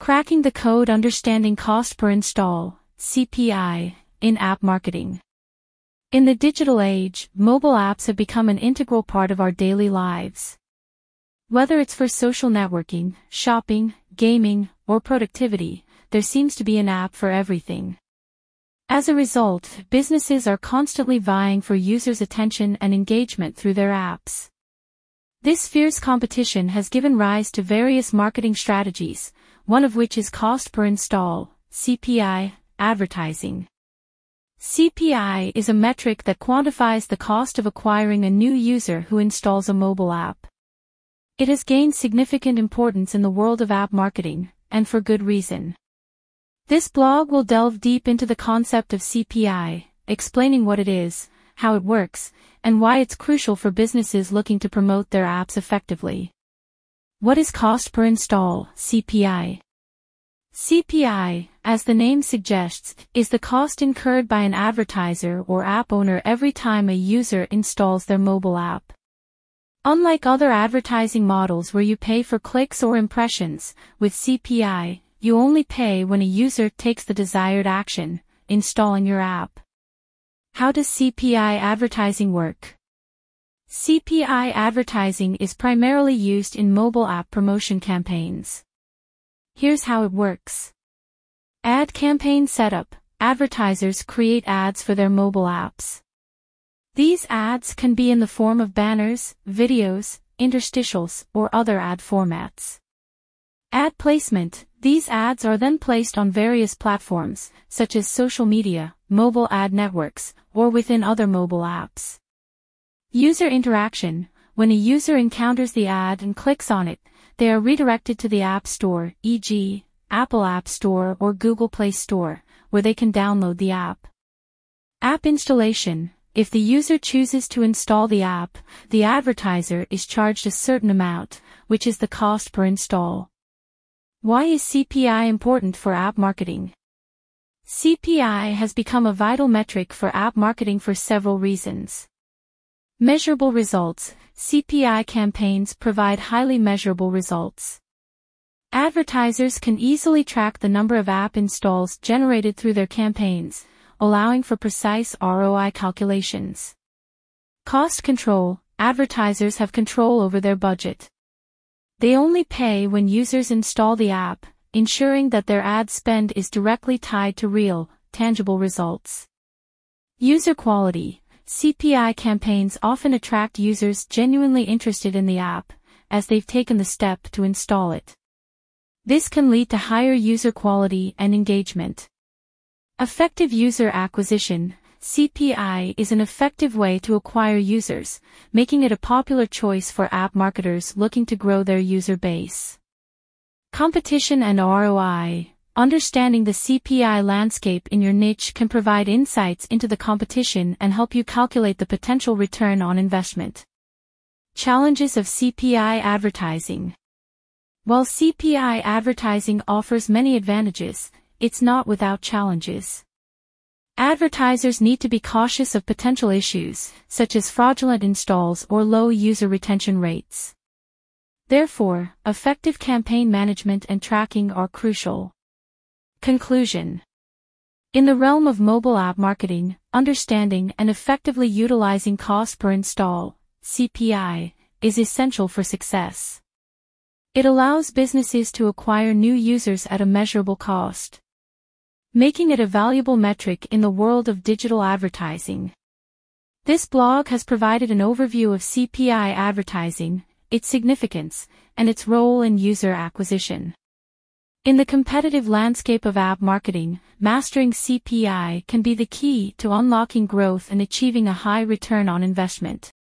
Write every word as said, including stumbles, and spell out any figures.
Cracking the code, understanding cost per install, C P I, in app marketing. In the digital age, mobile apps have become an integral part of our daily lives. Whether it's for social networking, shopping, gaming, or productivity, there seems to be an app for everything. As a result, businesses are constantly vying for users' attention and engagement through their apps. This fierce competition has given rise to various marketing strategies, one of which is cost per install, C P I, advertising. C P I is a metric that quantifies the cost of acquiring a new user who installs a mobile app. It has gained significant importance in the world of app marketing, and for good reason. This blog will delve deep into the concept of C P I, explaining what it is, how it works, and why it's crucial for businesses looking to promote their apps effectively. What is cost per install, C P I? C P I, as the name suggests, is the cost incurred by an advertiser or app owner every time a user installs their mobile app. Unlike other advertising models where you pay for clicks or impressions, with C P I, you only pay when a user takes the desired action, installing your app. How does C P I advertising work? C P I advertising is primarily used in mobile app promotion campaigns. Here's how it works. Ad campaign setup. Advertisers create ads for their mobile apps. These ads can be in the form of banners, videos, interstitials, or other ad formats. Ad placement. These ads are then placed on various platforms, such as social media, mobile ad networks, or within other mobile apps. User interaction. When a user encounters the ad and clicks on it, they are redirected to the App Store, for example, Apple App Store or Google Play Store, where they can download the app. App installation. If the user chooses to install the app, the advertiser is charged a certain amount, which is the cost per install. Why is C P I important for app marketing? C P I has become a vital metric for app marketing for several reasons. Measurable results. C P I campaigns provide highly measurable results. Advertisers can easily track the number of app installs generated through their campaigns, allowing for precise R O I calculations. Cost control. Advertisers have control over their budget. They only pay when users install the app, ensuring that their ad spend is directly tied to real, tangible results. User quality. C P I campaigns often attract users genuinely interested in the app, as they've taken the step to install it. This can lead to higher user quality and engagement. Effective user acquisition. C P I is an effective way to acquire users, making it a popular choice for app marketers looking to grow their user base. Competition and R O I. Understanding the C P I landscape in your niche can provide insights into the competition and help you calculate the potential return on investment. Challenges of C P I advertising. While C P I advertising offers many advantages, it's not without challenges. Advertisers need to be cautious of potential issues, such as fraudulent installs or low user retention rates. Therefore, effective campaign management and tracking are crucial. Conclusion. In the realm of mobile app marketing, understanding and effectively utilizing cost per install, C P I, is essential for success. It allows businesses to acquire new users at a measurable cost, making it a valuable metric in the world of digital advertising. This blog has provided an overview of C P I advertising, its significance, and its role in user acquisition. In the competitive landscape of app marketing, mastering C P I can be the key to unlocking growth and achieving a high return on investment.